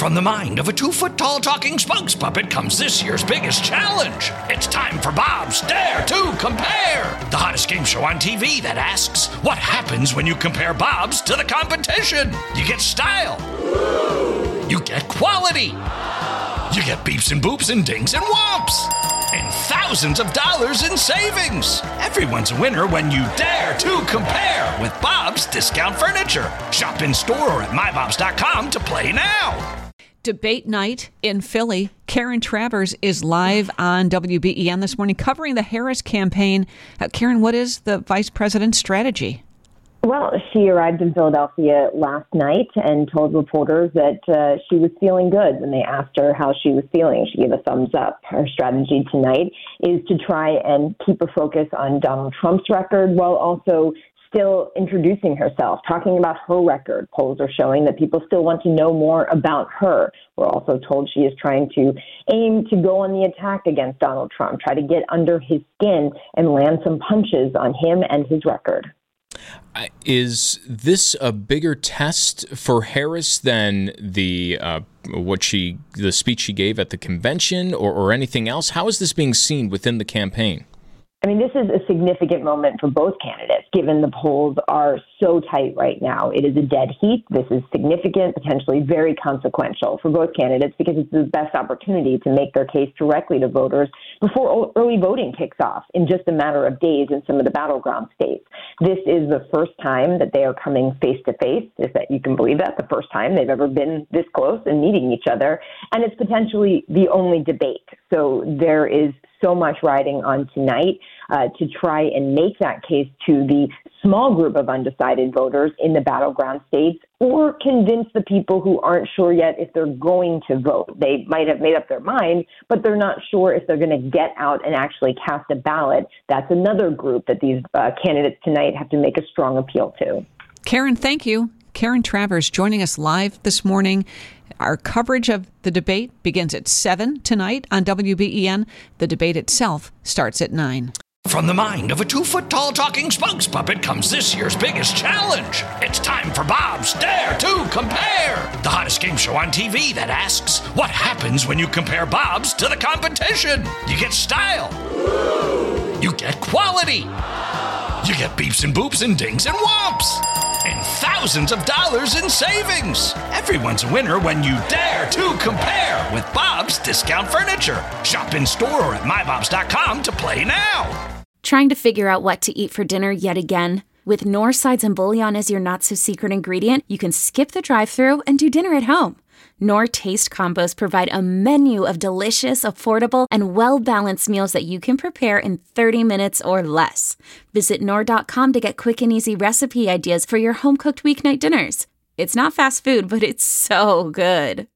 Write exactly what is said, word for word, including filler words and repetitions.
From the mind of a two-foot-tall talking spokes puppet comes this year's biggest challenge. It's time for Bob's Dare to Compare, the hottest game show on T V that asks, what happens when you compare Bobs to the competition? You get style. You get quality. You get beeps and boops and dings and whomps. And thousands of dollars in savings. Everyone's a winner when you dare to compare with Bob's Discount Furniture. Shop in store or at my bobs dot com to play now. Debate night in Philly. Karen Travers is live on W B E N this morning covering the Harris campaign. Uh, Karen, what is the vice president's strategy? Well, she arrived in Philadelphia last night and told reporters that uh, she was feeling good when they asked her how she was feeling. She gave a thumbs up. Her strategy tonight is to try and keep a focus on Donald Trump's record while also still introducing herself, talking about her record. Polls are showing that people still want to know more about her. We're also told she is trying to aim to go on the attack against Donald Trump, try to get under his skin and land some punches on him and his record. Is this a bigger test for Harris than the uh, what she the speech she gave at the convention or, or anything else? How is this being seen within the campaign? I mean, this is a significant moment for both candidates, given the polls are so tight right now. It is a dead heat. This is significant, potentially very consequential for both candidates because it's the best opportunity to make their case directly to voters before early voting kicks off in just a matter of days in some of the battleground states. This is the first time that they are coming face-to-face, if that you can believe that, the first time they've ever been this close and meeting each other. And it's potentially the only debate. So there is so much riding on tonight uh, to try and make that case to the small group of undecided voters in the battleground states or convince the people who aren't sure yet if they're going to vote. They might have made up their mind, but they're not sure if they're going to get out and actually cast a ballot. That's another group that these uh, candidates tonight have to make a strong appeal to. Karen, thank you. Karen Travers joining us live this morning. Our coverage of the debate begins at seven tonight on W B E N. The debate itself starts at nine. From the mind of a two-foot-tall talking spokes puppet comes this year's biggest challenge. It's time for Bob's Dare to Compare, the hottest game show on T V that asks, what happens when you compare Bobs to the competition? You get style. You get quality. You get beeps and boops and dings and whomps. And thousands of dollars in savings. Everyone's a winner when you dare to compare with Bob's Discount Furniture. Shop in store or at my bobs dot com to play now. Trying to figure out what to eat for dinner yet again? With Knorr sides and bouillon as your not-so-secret ingredient, you can skip the drive-thru and do dinner at home. Knorr Taste Combos provide a menu of delicious, affordable, and well-balanced meals that you can prepare in thirty minutes or less. Visit Knorr dot com to get quick and easy recipe ideas for your home-cooked weeknight dinners. It's not fast food, but it's so good.